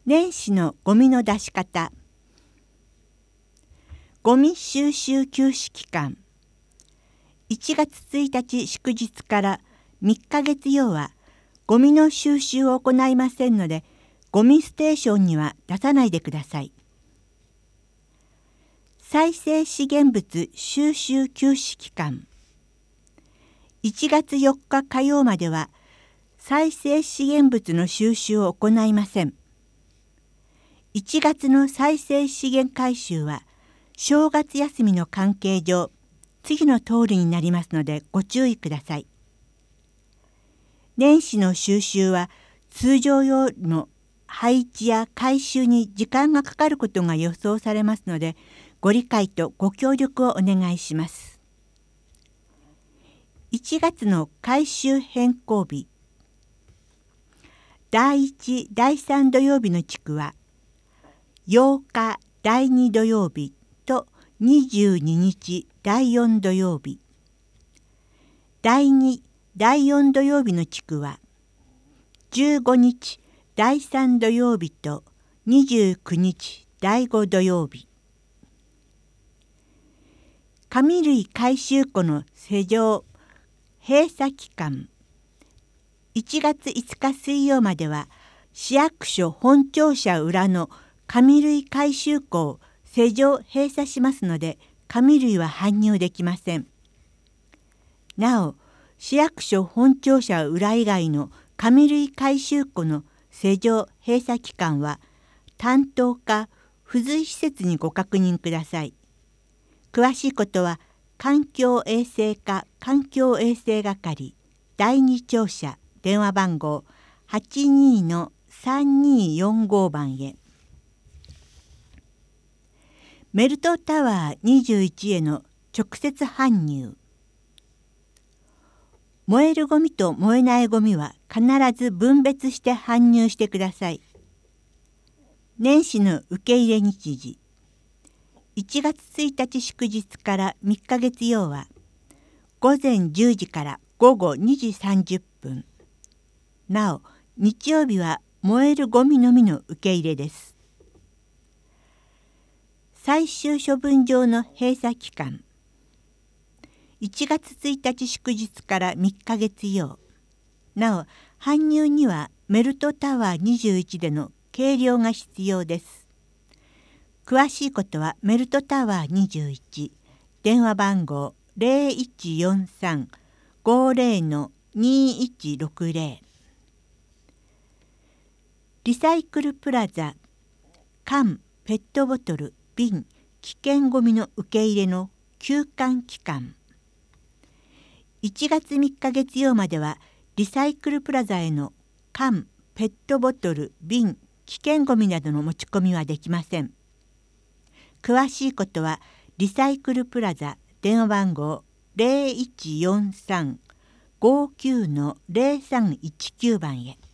年始のゴミの出し方。ゴミ収集休止期間。1月1日祝日から3日月曜はゴミの収集を行いませんので、ゴミステーションには出さないでください。再生資源物収集休止期間。1月4日火曜までは再生資源物の収集を行いません。1月の再生資源回収は正月休みの関係上、次の通りになりますのでご注意ください。年始の収集は通常よりも配置や回収に時間がかかることが予想されますので、ご理解とご協力をお願いします。1月の回収変更日。第1、第3土曜日の地区は、8日第2土曜日と22日第4土曜日。第2、第4土曜日の地区は、15日第3土曜日と29日第5土曜日。紙類回収庫の施錠閉鎖期間。1月5日水曜までは市役所本庁舎裏の紙類回収庫を施錠閉鎖しますので、紙類は搬入できません。なお、市役所本庁舎裏以外の紙類回収庫の施錠閉鎖期間は、担当課付随施設にご確認ください。詳しいことは、環境衛生課環境衛生係第2庁舎電話番号 82-3245 番へ。メルトタワー21への直接搬入。燃えるゴミと燃えないゴミは必ず分別して搬入してください。年始の受け入れ日時。1月1日祝日から3日月曜は午前10時から午後2時30分。なお、日曜日は燃えるゴミのみの受け入れです。最終処分場の閉鎖期間。1月1日祝日から3日月曜。なお、搬入にはメルトタワー21での計量が必要です。詳しいことはメルトタワー21電話番号 0143-50-2160。リサイクルプラザ缶ペットボトル瓶危険ごみの受け入れの休館期間。1月3日月曜まではリサイクルプラザへの缶ペットボトル瓶危険ごみなどの持ち込みはできません。詳しいことはリサイクルプラザ電話番号 0143-59-0319 番へ。